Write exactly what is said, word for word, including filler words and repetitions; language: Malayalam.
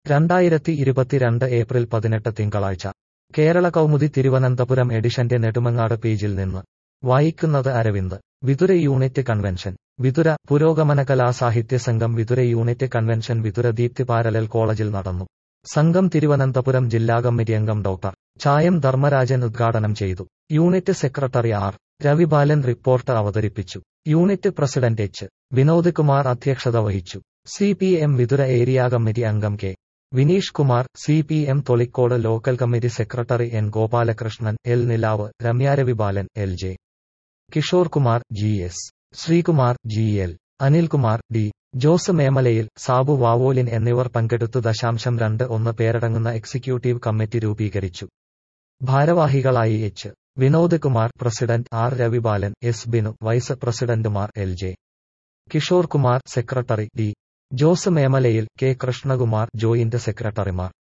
രണ്ടായിരത്തി ഇരുപത്തിരണ്ട് ഏപ്രിൽ പതിനെട്ട് തിങ്കളാഴ്ച കേരള കൗമുദി തിരുവനന്തപുരം എഡിഷന്റെ നെടുമങ്ങാട് പേജിൽ നിന്ന് വായിക്കുന്നത് അരവിന്ദ്. Vithura unit convention. വിതുര. പുരോഗമന കലാസാഹിത്യ സംഘം Vithura unit convention Vithura Deepthi parallel കോളേജിൽ നടന്നു. സംഘം തിരുവനന്തപുരം ജില്ലാ കമ്മിറ്റി അംഗം ഡോക്ടർ ചായം ധർമ്മരാജൻ ഉദ്ഘാടനം ചെയ്തു. Unit secretary R Ravibalan report അവതരിപ്പിച്ചു. Unit president H Vinod Kumar അധ്യക്ഷത വഹിച്ചു. C P M Vithura area committee അംഗം K Vineesh Kumar, C P M Tholicode local committee secretary N Gopalakrishnan, L Nilavu, Ramya Ravibalan, L J Kishore Kumar, G S Sreekumar, G L Anilkumar, D Jose Memalayil, Sabu Vavolin എന്നിവർ പങ്കെടുത്തു. ദശാംശം രണ്ട് ഒന്ന് പേരടങ്ങുന്ന എക്സിക്യൂട്ടീവ് കമ്മിറ്റി രൂപീകരിച്ചു. ഭാരവാഹികളായി H Vinod Kumar, president R Ravibalan, S Binu, vice പ്രസിഡന്റുമാർ L J Kishore Kumar, secretary D Jose Memalayil, K Krishnakumar, joint സെക്രട്ടറിമാർ